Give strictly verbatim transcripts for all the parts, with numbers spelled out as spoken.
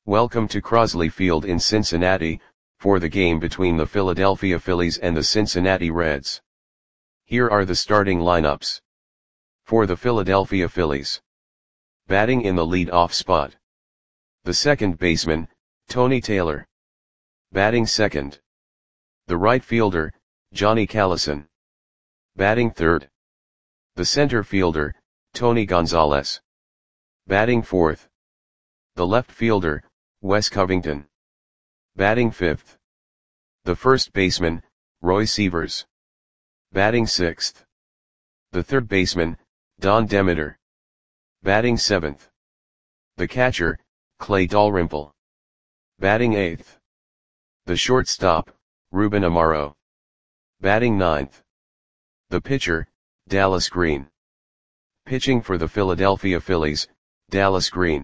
Welcome to Crosley Field in Cincinnati, for the game between the Philadelphia Phillies and the Cincinnati Reds. Here are the starting lineups. For the Philadelphia Phillies. Batting in the lead-off spot. The second baseman, Tony Taylor. Batting second. The right fielder, Johnny Callison. Batting third. The center fielder, Tony Gonzalez. Batting fourth. The left fielder, Wes Covington. Batting fifth. The first baseman, Roy Sievers. Batting sixth. The third baseman, Don Demeter. Batting seventh. The catcher, Clay Dalrymple. Batting eighth. The shortstop, Ruben Amaro. Batting ninth. The pitcher, Dallas Green. Pitching for the Philadelphia Phillies, Dallas Green.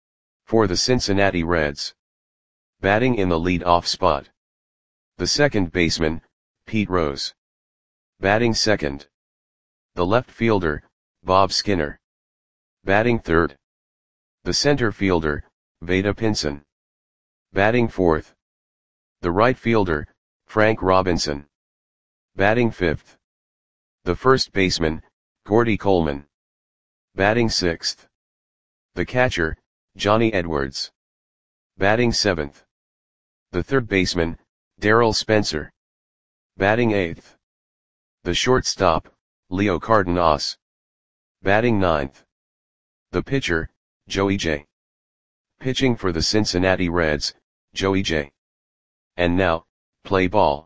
For the Cincinnati Reds. Batting in the lead-off spot. The second baseman, Pete Rose. Batting second. The left fielder, Bob Skinner. Batting third. The center fielder, Vada Pinson. Batting fourth. The right fielder, Frank Robinson. Batting fifth. The first baseman, Gordy Coleman. Batting sixth. The catcher, Johnny Edwards. Batting seventh. The third baseman, Darryl Spencer. Batting eighth. The shortstop, Leo Cardenas. Batting ninth. The pitcher, Joey J. Pitching for the Cincinnati Reds, Joey J. And now, play ball.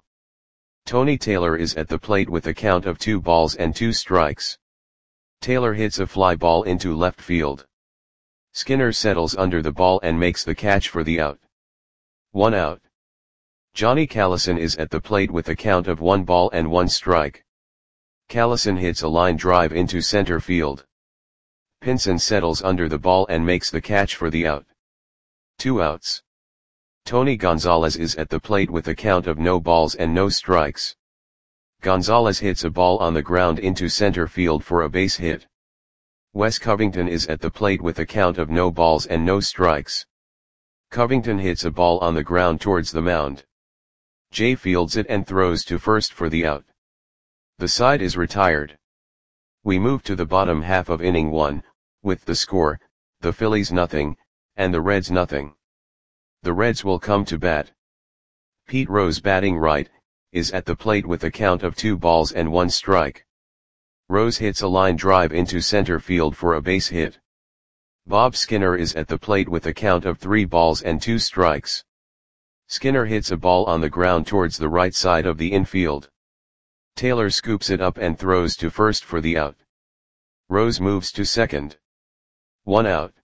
Tony Taylor is at the plate with a count of two balls and two strikes. Taylor hits a fly ball into left field. Skinner settles under the ball and makes the catch for the out. One out. Johnny Callison is at the plate with a count of one ball and one strike. Callison hits a line drive into center field. Pinson settles under the ball and makes the catch for the out. Two outs. Tony Gonzalez is at the plate with a count of no balls and no strikes. Gonzalez hits a ball on the ground into center field for a base hit. Wes Covington is at the plate with a count of no balls and no strikes. Covington hits a ball on the ground towards the mound. Jay fields it and throws to first for the out. The side is retired. We move to the bottom half of inning one, with the score, the Phillies nothing, and the Reds nothing. The Reds will come to bat. Pete Rose, batting right, is at the plate with a count of two balls and one strike. Rose hits a line drive into center field for a base hit. Bob Skinner is at the plate with a count of three balls and two strikes. Skinner hits a ball on the ground towards the right side of the infield. Taylor scoops it up and throws to first for the out. Rose moves to second. One out.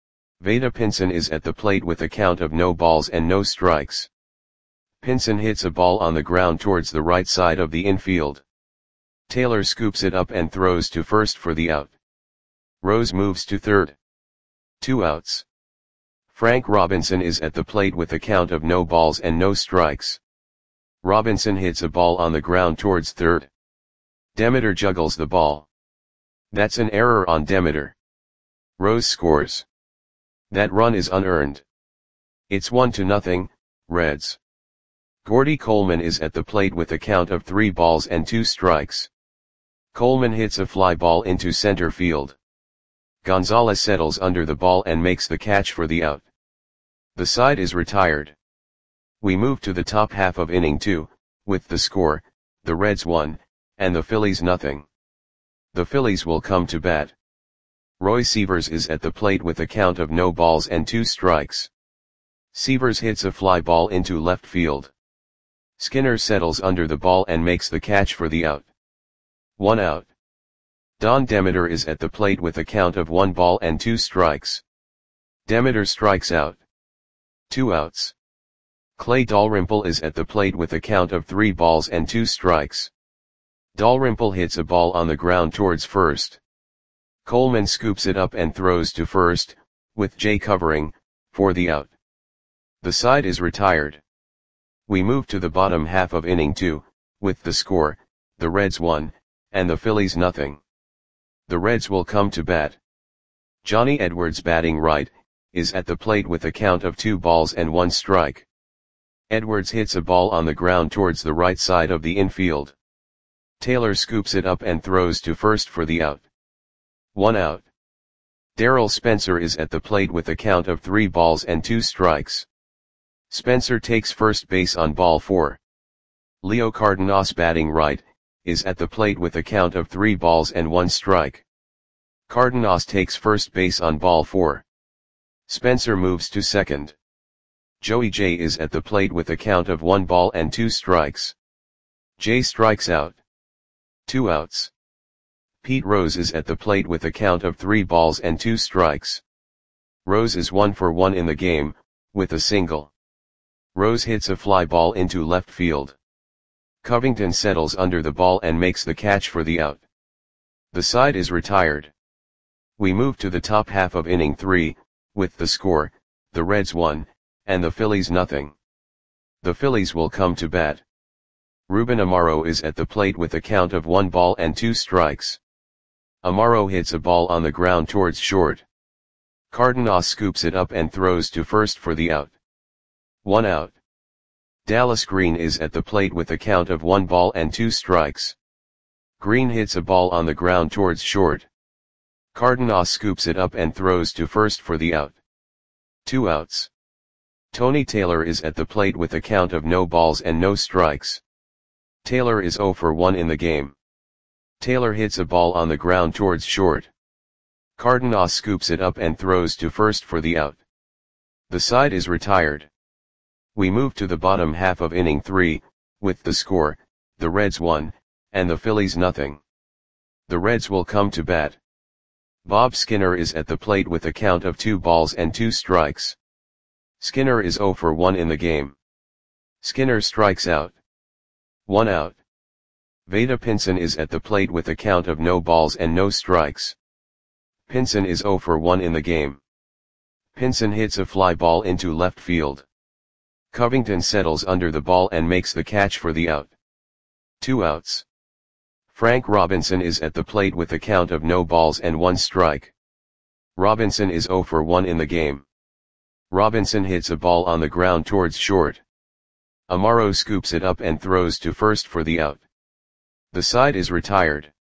Vada Pinson is at the plate with a count of no balls and no strikes. Pinson hits a ball on the ground towards the right side of the infield. Taylor scoops it up and throws to first for the out. Rose moves to third. Two outs. Frank Robinson is at the plate with a count of no balls and no strikes. Robinson hits a ball on the ground towards third. Demeter juggles the ball. That's an error on Demeter. Rose scores. That run is unearned. It's one to nothing, Reds. Gordy Coleman is at the plate with a count of three balls and two strikes. Coleman hits a fly ball into center field. Gonzalez settles under the ball and makes the catch for the out. The side is retired. We move to the top half of inning two, with the score, the Reds one, and the Phillies nothing. The Phillies will come to bat. Roy Sievers is at the plate with a count of no balls and two strikes. Sievers hits a fly ball into left field. Skinner settles under the ball and makes the catch for the out. One out. Don Demeter is at the plate with a count of one ball and two strikes. Demeter strikes out. Two outs. Clay Dalrymple is at the plate with a count of three balls and two strikes. Dalrymple hits a ball on the ground towards first. Coleman scoops it up and throws to first, with Jay covering, for the out. The side is retired. We move to the bottom half of inning two, with the score, the Reds one, and the Phillies nothing. The Reds will come to bat. Johnny Edwards, batting right, is at the plate with a count of two balls and one strike. Edwards hits a ball on the ground towards the right side of the infield. Taylor scoops it up and throws to first for the out. One out. Darrell Spencer is at the plate with a count of three balls and two strikes. Spencer takes first base on ball four. Leo Cardenas, batting right, is at the plate with a count of three balls and one strike. Cardenas takes first base on ball four. Spencer moves to second. Joey J is at the plate with a count of one ball and two strikes. J strikes out. Two outs. Pete Rose is at the plate with a count of three balls and two strikes. Rose is one for one in the game, with a single. Rose hits a fly ball into left field. Covington settles under the ball and makes the catch for the out. The side is retired. We move to the top half of inning three, with the score, the Reds one, and the Phillies nothing. The Phillies will come to bat. Ruben Amaro is at the plate with a count of one ball and two strikes. Amaro hits a ball on the ground towards short. Cardenas scoops it up and throws to first for the out. One out. Dallas Green is at the plate with a count of one ball and two strikes. Green hits a ball on the ground towards short. Cardenas scoops it up and throws to first for the out. Two outs. Tony Taylor is at the plate with a count of no balls and no strikes. Taylor is zero for one in the game. Taylor hits a ball on the ground towards short. Cardenas scoops it up and throws to first for the out. The side is retired. We move to the bottom half of inning three, with the score, the Reds one, and the Phillies nothing. The Reds will come to bat. Bob Skinner is at the plate with a count of two balls and two strikes. Skinner is zero for one in the game. Skinner strikes out. One out. Vada Pinson is at the plate with a count of no balls and no strikes. Pinson is zero for one in the game. Pinson hits a fly ball into left field. Covington settles under the ball and makes the catch for the out. Two outs. Frank Robinson is at the plate with a count of no balls and one strike. Robinson is zero for one in the game. Robinson hits a ball on the ground towards short. Amaro scoops it up and throws to first for the out. The side is retired.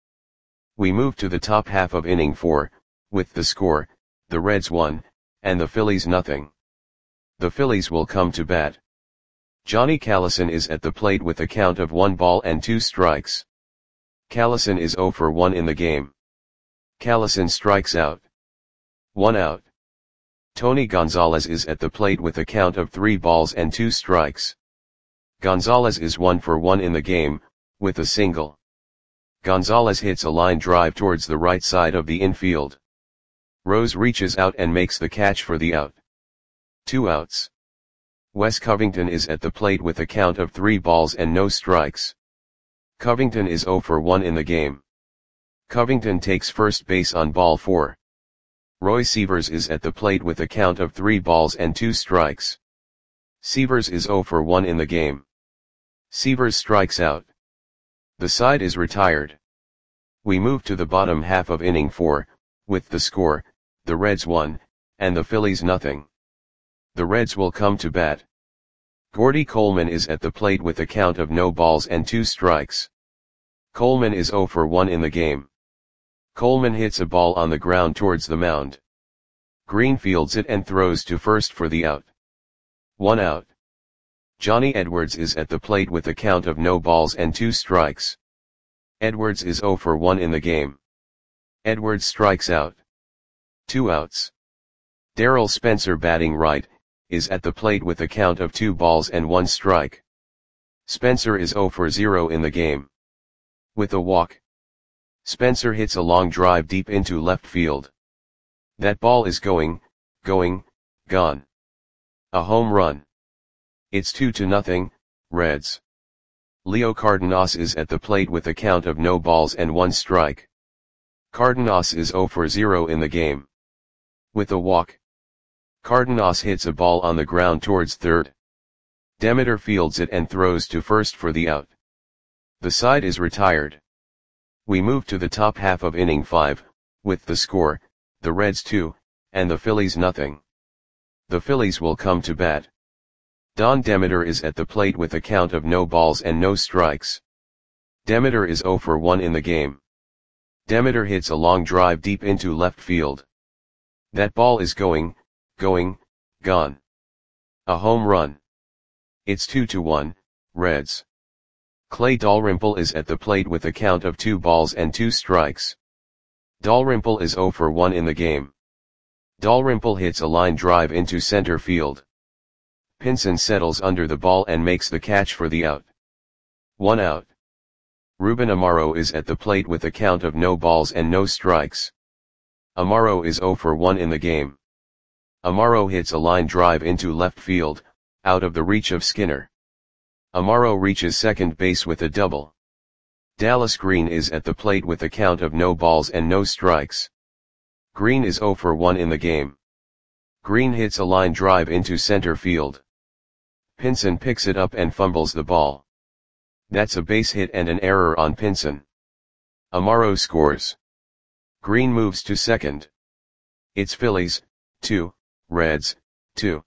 We move to the top half of inning four, with the score, the Reds one, and the Phillies nothing. The Phillies will come to bat. Johnny Callison is at the plate with a count of one ball and two strikes. Callison is zero for one in the game. Callison strikes out. One out. Tony Gonzalez is at the plate with a count of three balls and two strikes. Gonzalez is one for one in the game, with a single. Gonzalez hits a line drive towards the right side of the infield. Rose reaches out and makes the catch for the out. Two outs. Wes Covington is at the plate with a count of three balls and no strikes. Covington is zero for one in the game. Covington takes first base on ball four. Roy Sievers is at the plate with a count of three balls and two strikes. Sievers is zero for one in the game. Sievers strikes out. The side is retired. We move to the bottom half of inning four, with the score, the Reds one, and the Phillies nothing. The Reds will come to bat. Gordy Coleman is at the plate with a count of no balls and two strikes. Coleman is zero for one in the game. Coleman hits a ball on the ground towards the mound. Green fields it and throws to first for the out. One out. Johnny Edwards is at the plate with a count of no balls and two strikes. Edwards is zero for one in the game. Edwards strikes out. Two outs. Darrell Spencer, batting right, is at the plate with a count of two balls and one strike. Spencer is zero for zero in the game. With a walk. Spencer hits a long drive deep into left field. That ball is going, going, gone. A home run. It's two to nothing, Reds. Leo Cardenas is at the plate with a count of no balls and one strike. Cardenas is zero for zero in the game. With a walk. Cardenas hits a ball on the ground towards third. Demeter fields it and throws to first for the out. The side is retired. We move to the top half of inning five, with the score, the Reds two, and the Phillies nothing. The Phillies will come to bat. Don Demeter is at the plate with a count of no balls and no strikes. Demeter is zero for one in the game. Demeter hits a long drive deep into left field. That ball is going, going, gone. A home run. It's two to one, Reds. Clay Dalrymple is at the plate with a count of two balls and two strikes. Dalrymple is zero for one in the game. Dalrymple hits a line drive into center field. Pinson settles under the ball and makes the catch for the out. One out. Ruben Amaro is at the plate with a count of no balls and no strikes. Amaro is zero for one in the game. Amaro hits a line drive into left field, out of the reach of Skinner. Amaro reaches second base with a double. Dallas Green is at the plate with a count of no balls and no strikes. Green is zero for one in the game. Green hits a line drive into center field. Pinson picks it up and fumbles the ball. That's a base hit and an error on Pinson. Amaro scores. Green moves to second. It's Phillies, two, Reds, two.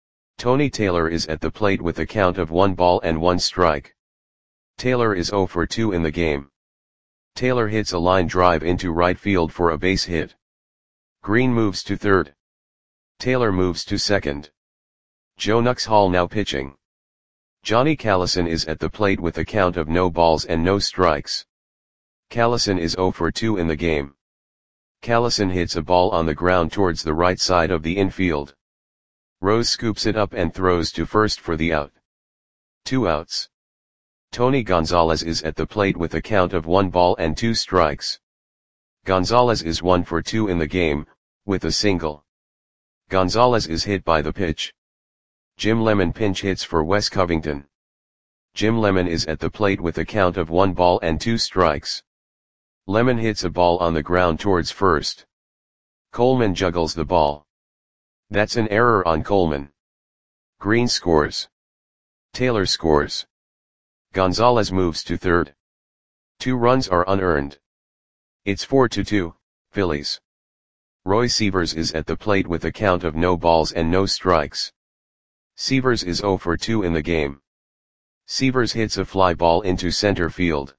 Tony Taylor is at the plate with a count of one ball and one strike. Taylor is zero for two in the game. Taylor hits a line drive into right field for a base hit. Green moves to third. Taylor moves to second. Joe Nuxhall now pitching. Johnny Callison is at the plate with a count of no balls and no strikes. Callison is zero for two in the game. Callison hits a ball on the ground towards the right side of the infield. Rose scoops it up and throws to first for the out. Two outs. Tony Gonzalez is at the plate with a count of one ball and two strikes. Gonzalez is one for two in the game, with a single. Gonzalez is hit by the pitch. Jim Lemon pinch hits for Wes Covington. Jim Lemon is at the plate with a count of one ball and two strikes. Lemon hits a ball on the ground towards first. Coleman juggles the ball. That's an error on Coleman. Green scores. Taylor scores. Gonzalez moves to third. Two runs are unearned. It's four to two, Phillies. Roy Sievers is at the plate with a count of no balls and no strikes. Sievers is zero for two in the game. Sievers hits a fly ball into center field.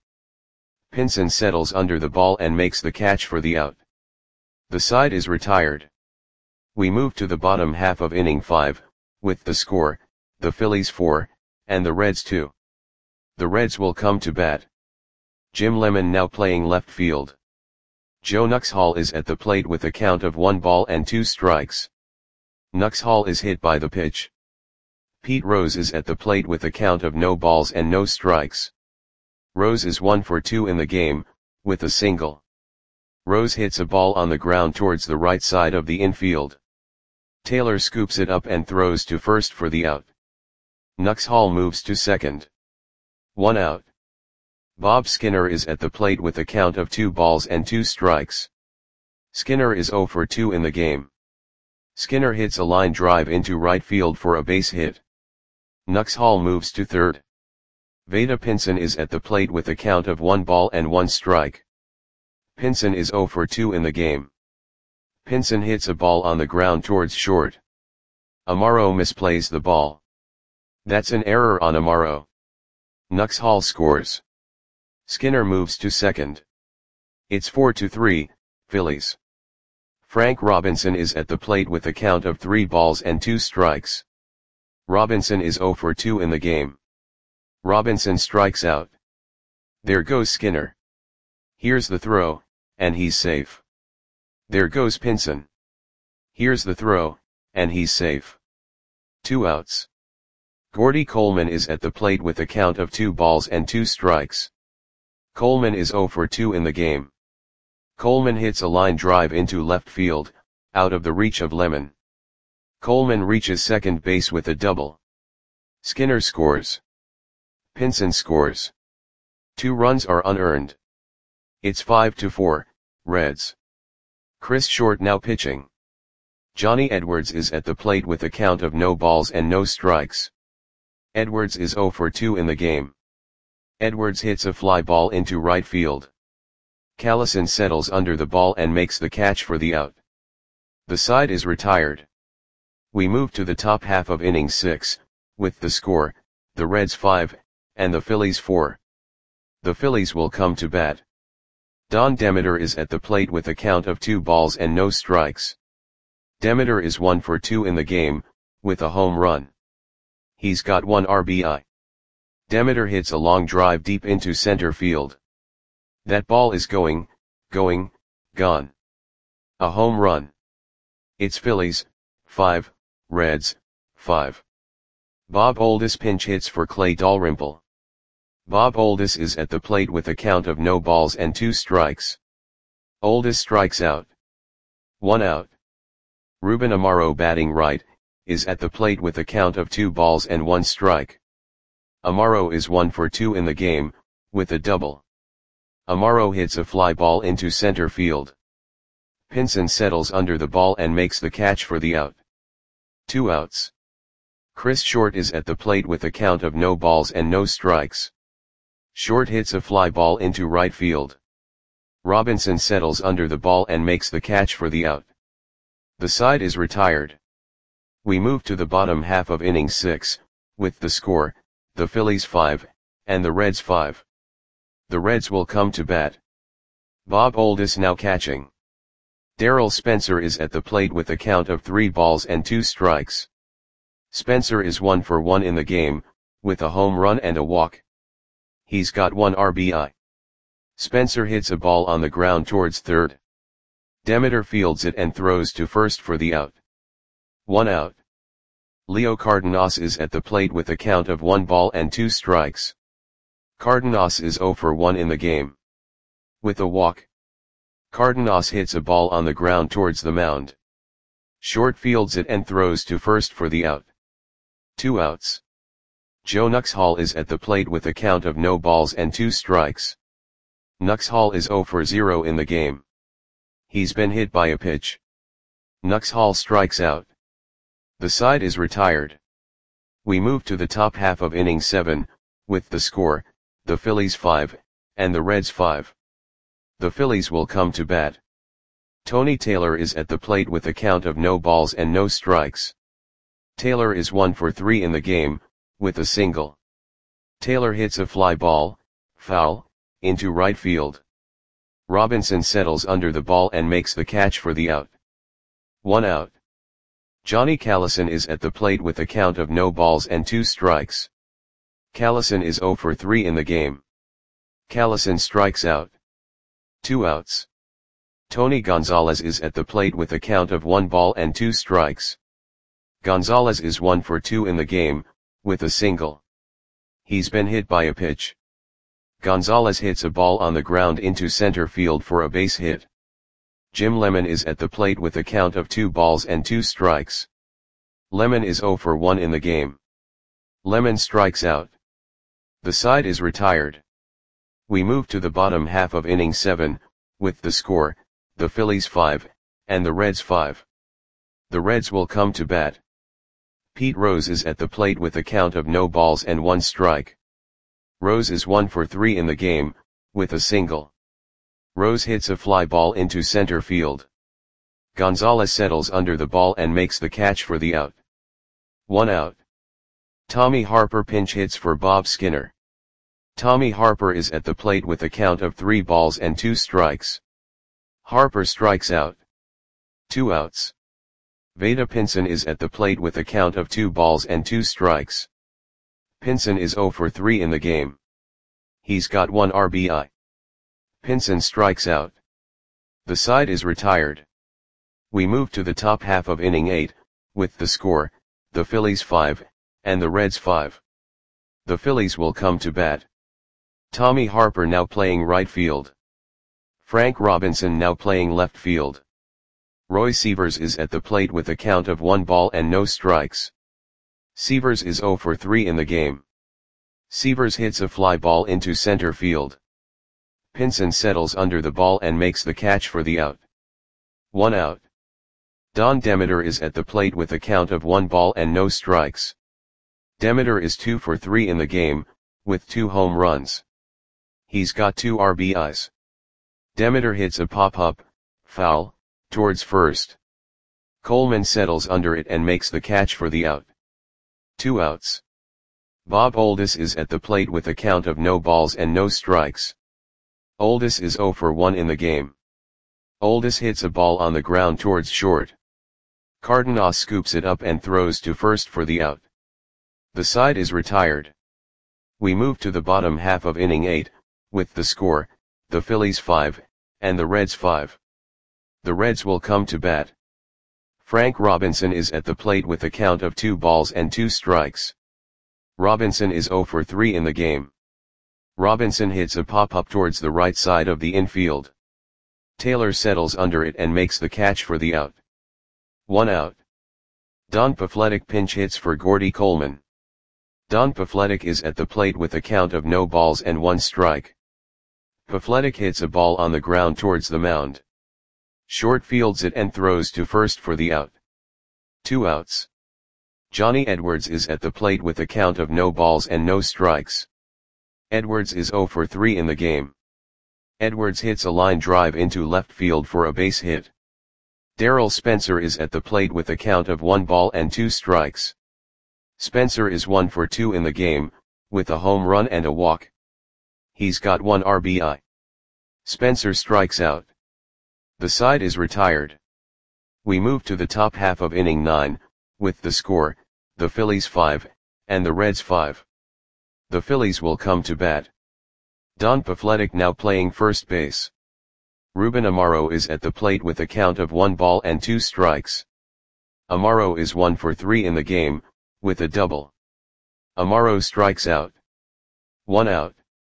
Pinson settles under the ball and makes the catch for the out. The side is retired. We move to the bottom half of inning five, with the score, the Phillies four, and the Reds two. The Reds will come to bat. Jim Lemon now playing left field. Joe Nuxhall is at the plate with a count of one ball and two strikes. Nuxhall is hit by the pitch. Pete Rose is at the plate with a count of no balls and no strikes. Rose is one for two in the game, with a single. Rose hits a ball on the ground towards the right side of the infield. Taylor scoops it up and throws to first for the out. Nuxhall moves to second. One out. Bob Skinner is at the plate with a count of two balls and two strikes. Skinner is zero for two in the game. Skinner hits a line drive into right field for a base hit. Nuxhall moves to third. Vada Pinson is at the plate with a count of one ball and one strike. Pinson is zero for two in the game. Pinson hits a ball on the ground towards short. Amaro misplays the ball. That's an error on Amaro. Nuxhall scores. Skinner moves to second. It's four to three, Phillies. Frank Robinson is at the plate with a count of three balls and two strikes. Robinson is zero for two in the game. Robinson strikes out. There goes Skinner. Here's the throw, and he's safe. There goes Pinson. Here's the throw, and he's safe. Two outs. Gordy Coleman is at the plate with a count of two balls and two strikes. Coleman is zero for two in the game. Coleman hits a line drive into left field, out of the reach of Lemon. Coleman reaches second base with a double. Skinner scores. Pinson scores. Two runs are unearned. It's five to four, Reds. Chris Short now pitching. Johnny Edwards is at the plate with a count of no balls and no strikes. Edwards is zero for two in the game. Edwards hits a fly ball into right field. Callison settles under the ball and makes the catch for the out. The side is retired. We move to the top half of inning six, with the score, the Reds five, and the Phillies four. The Phillies will come to bat. Don Demeter is at the plate with a count of two balls and no strikes. Demeter is one for two in the game, with a home run. He's got one R B I. Demeter hits a long drive deep into center field. That ball is going, going, gone. A home run. It's Phillies, five, Reds, five. Bob Oldis pinch hits for Clay Dalrymple. Bob Oldis is at the plate with a count of no balls and two strikes. Oldis strikes out. One out. Ruben Amaro, batting right, is at the plate with a count of two balls and one strike. Amaro is one for two in the game, with a double. Amaro hits a fly ball into center field. Pinson settles under the ball and makes the catch for the out. Two outs. Chris Short is at the plate with a count of no balls and no strikes. Short hits a fly ball into right field. Robinson settles under the ball and makes the catch for the out. The side is retired. We move to the bottom half of inning six, with the score, the Phillies five, and the Reds five. The Reds will come to bat. Bob Oldis now catching. Darryl Spencer is at the plate with a count of three balls and two strikes. Spencer is one for one in the game, with a home run and a walk. He's got one R B I. Spencer hits a ball on the ground towards third. Demeter fields it and throws to first for the out. One out. Leo Cardenas is at the plate with a count of one ball and two strikes. Cardenas is zero for one in the game. With a walk. Cardenas hits a ball on the ground towards the mound. Short fields it and throws to first for the out. Two outs. Joe Nuxhall is at the plate with a count of no balls and two strikes. Nuxhall is zero for zero in the game. He's been hit by a pitch. Nuxhall strikes out. The side is retired. We move to the top half of inning seven, with the score, the Phillies five, and the Reds five. The Phillies will come to bat. Tony Taylor is at the plate with a count of no balls and no strikes. Taylor is one for three in the game, with a single. Taylor hits a fly ball, foul, into right field. Robinson settles under the ball and makes the catch for the out. One out. Johnny Callison is at the plate with a count of no balls and two strikes. Callison is zero for three in the game. Callison strikes out. Two outs. Tony Gonzalez is at the plate with a count of one ball and two strikes. Gonzalez is one for two in the game, with a single. He's been hit by a pitch. Gonzalez hits a ball on the ground into center field for a base hit. Jim Lemon is at the plate with a count of two balls and two strikes. Lemon is zero for one in the game. Lemon strikes out. The side is retired. We move to the bottom half of inning seven, with the score, the Phillies five, and the Reds five. The Reds will come to bat. Pete Rose is at the plate with a count of no balls and one strike. Rose is one for three in the game, with a single. Rose hits a fly ball into center field. Gonzalez settles under the ball and makes the catch for the out. One out. Tommy Harper pinch hits for Bob Skinner. Tommy Harper is at the plate with a count of three balls and two strikes. Harper strikes out. Two outs. Vada Pinson is at the plate with a count of two balls and two strikes. Pinson is zero for three in the game. He's got one R B I. Pinson strikes out. The side is retired. We move to the top half of inning eight, with the score, the Phillies five, and the Reds five. The Phillies will come to bat. Tommy Harper now playing right field. Frank Robinson now playing left field. Roy Sievers is at the plate with a count of one ball and no strikes. Sievers is zero for three in the game. Sievers hits a fly ball into center field. Pinson settles under the ball and makes the catch for the out. One out. Don Demeter is at the plate with a count of one ball and no strikes. Demeter is two for three in the game, with two home runs. He's got two R B Is. Demeter hits a pop-up, foul, towards first. Coleman settles under it and makes the catch for the out. Two outs. Bob Oldus is at the plate with a count of no balls and no strikes. Oldus is oh for one in the game. Oldus hits a ball on the ground towards short. Cardenas scoops it up and throws to first for the out. The side is retired. We move to the bottom half of inning eight, with the score, the Phillies five, and the Reds five. The Reds will come to bat. Frank Robinson is at the plate with a count of two balls and two strikes. Robinson is oh for three in the game. Robinson hits a pop-up towards the right side of the infield. Taylor settles under it and makes the catch for the out. One out. Don Pafletic pinch hits for Gordy Coleman. Don Pafletic is at the plate with a count of no balls and one strike. Pafletic hits a ball on the ground towards the mound. Short fields it and throws to first for the out. Two outs. Johnny Edwards is at the plate with a count of no balls and no strikes. Edwards is oh for three in the game. Edwards hits a line drive into left field for a base hit. Darrell Spencer is at the plate with a count of one ball and two strikes. Spencer is one for two in the game, with a home run and a walk. He's got one R B I. Spencer strikes out. The side is retired. We move to the top half of inning nine, with the score, the Phillies five, and the Reds five. The Phillies will come to bat. Don Pafletic now playing first base. Ruben Amaro is at the plate with a count of one ball and two strikes. Amaro is one for three in the game, with a double. Amaro strikes out. One out.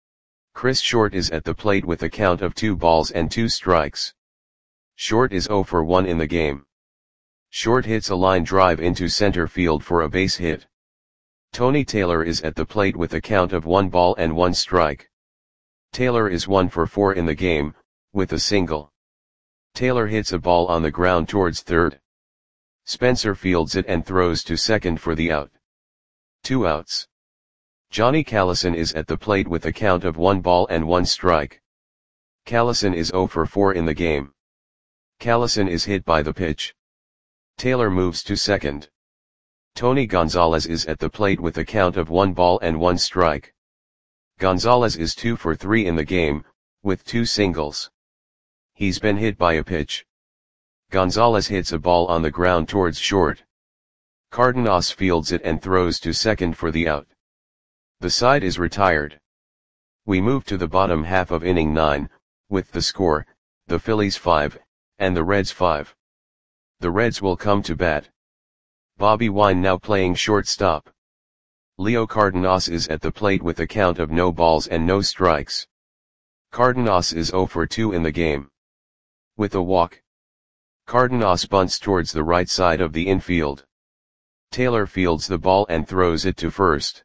Chris Short is at the plate with a count of two balls and two strikes. Short is oh for one in the game. Short hits a line drive into center field for a base hit. Tony Taylor is at the plate with a count of one ball and one strike. Taylor is one for four in the game, with a single. Taylor hits a ball on the ground towards third. Spencer fields it and throws to second for the out. Two outs. Johnny Callison is at the plate with a count of one ball and one strike. Callison is oh for four in the game. Callison is hit by the pitch. Taylor moves to second. Tony Gonzalez is at the plate with a count of one ball and one strike. Gonzalez is two for three in the game, with two singles. He's been hit by a pitch. Gonzalez hits a ball on the ground towards short. Cardenas fields it and throws to second for the out. The side is retired. We move to the bottom half of inning nine, with the score, the Phillies five, and the Reds five. The Reds will come to bat. Bobby Wine now playing shortstop. Leo Cardenas is at the plate with a count of no balls and no strikes. Cardenas is oh for two in the game. With a walk. Cardenas bunts towards the right side of the infield. Taylor fields the ball and throws it to first.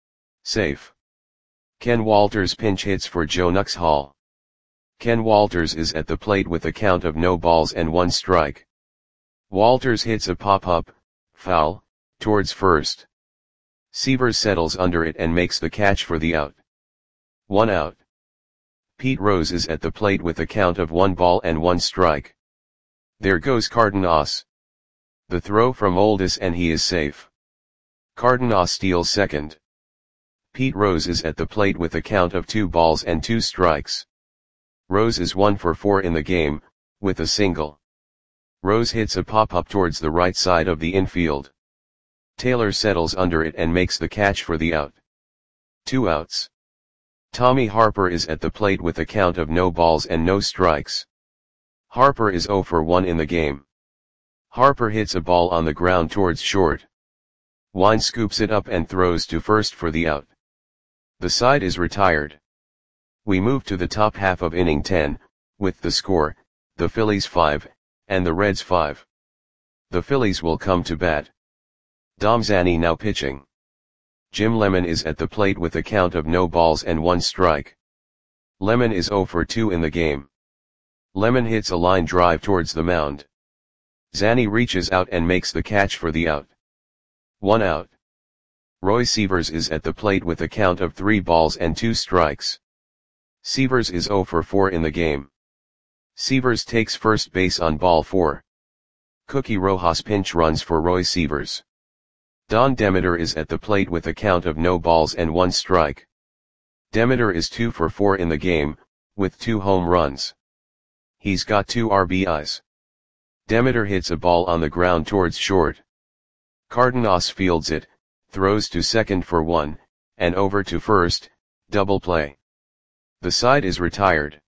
Safe. Ken Walters pinch hits for Joe Nuxhall. Ken Walters is at the plate with a count of no balls and one strike. Walters hits a pop-up, foul, towards first. Severs settles under it and makes the catch for the out. One out. Pete Rose is at the plate with a count of one ball and one strike. There goes Cardenas. The throw from Oldus and he is safe. Cardenas steals second. Pete Rose is at the plate with a count of two balls and two strikes. Rose is one for four in the game, with a single. Rose hits a pop-up towards the right side of the infield. Taylor settles under it and makes the catch for the out. Two outs. Tommy Harper is at the plate with a count of no balls and no strikes. Harper is oh for one in the game. Harper hits a ball on the ground towards short. Wine scoops it up and throws to first for the out. The side is retired. We move to the top half of inning ten, with the score, the Phillies five, and the Reds five. The Phillies will come to bat. Dom Zanny now pitching. Jim Lemon is at the plate with a count of no balls and one strike. Lemon is oh for two in the game. Lemon hits a line drive towards the mound. Zanny reaches out and makes the catch for the out. One out. Roy Severs is at the plate with a count of three balls and two strikes. Severs is oh for four in the game. Severs takes first base on ball four. Cookie Rojas pinch runs for Roy Sievers. Don Demeter is at the plate with a count of no balls and one strike. Demeter is two for four in the game, with two home runs. He's got two R B Is. Demeter hits a ball on the ground towards short. Cardenas fields it, throws to second for one, and over to first, double play. The side is retired.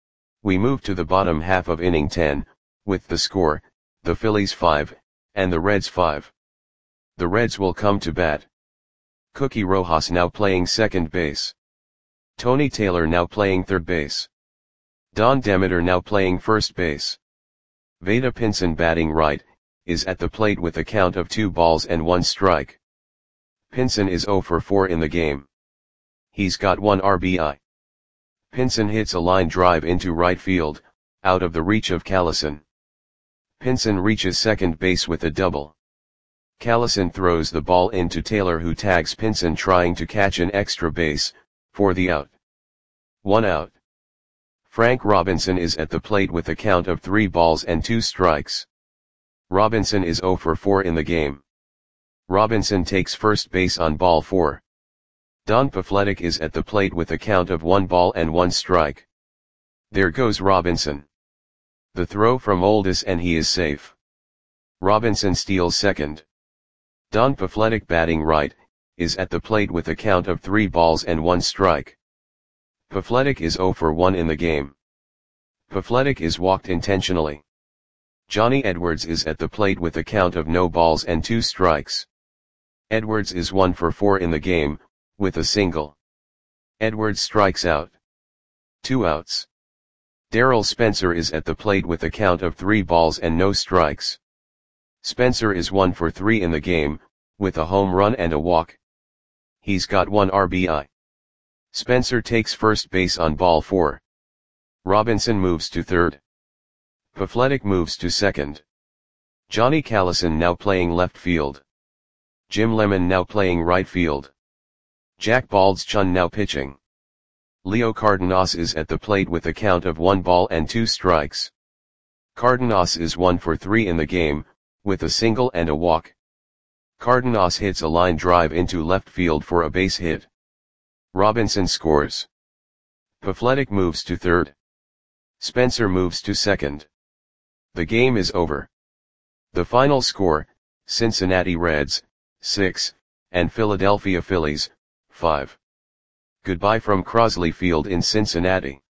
We move to the bottom half of inning ten, with the score, the Phillies five, and the Reds five. The Reds will come to bat. Cookie Rojas now playing second base. Tony Taylor now playing third base. Don Demeter now playing first base. Vada Pinson batting right, is at the plate with a count of two balls and one strike. Pinson is zero for four in the game. He's got one R B I. Pinson hits a line drive into right field, out of the reach of Callison. Pinson reaches second base with a double. Callison throws the ball into Taylor, who tags Pinson trying to catch an extra base, for the out. One out. Frank Robinson is at the plate with a count of three balls and two strikes. Robinson is zero for four in the game. Robinson takes first base on ball four. Don Pafletic is at the plate with a count of one ball and one strike. There goes Robinson. The throw from Oldis and he is safe. Robinson steals second. Don Pafletic batting right, is at the plate with a count of three balls and one strike. Pafletic is zero for one in the game. Pafletic is walked intentionally. Johnny Edwards is at the plate with a count of no balls and two strikes. Edwards is one for four in the game, with a single. Edwards strikes out. Two outs. Darrell Spencer is at the plate with a count of three balls and no strikes. Spencer is one for three in the game, with a home run and a walk. He's got one R B I. Spencer takes first base on ball four. Robinson moves to third. Pafletic moves to second. Johnny Callison now playing left field. Jim Lemon now playing right field. Jack Baldschun now pitching. Leo Cardenas is at the plate with a count of one ball and two strikes. Cardenas is one for three in the game, with a single and a walk. Cardenas hits a line drive into left field for a base hit. Robinson scores. Pafletic moves to third. Spencer moves to second. The game is over. The final score, Cincinnati Reds, six, and Philadelphia Phillies, five. Goodbye from Crosley Field in Cincinnati.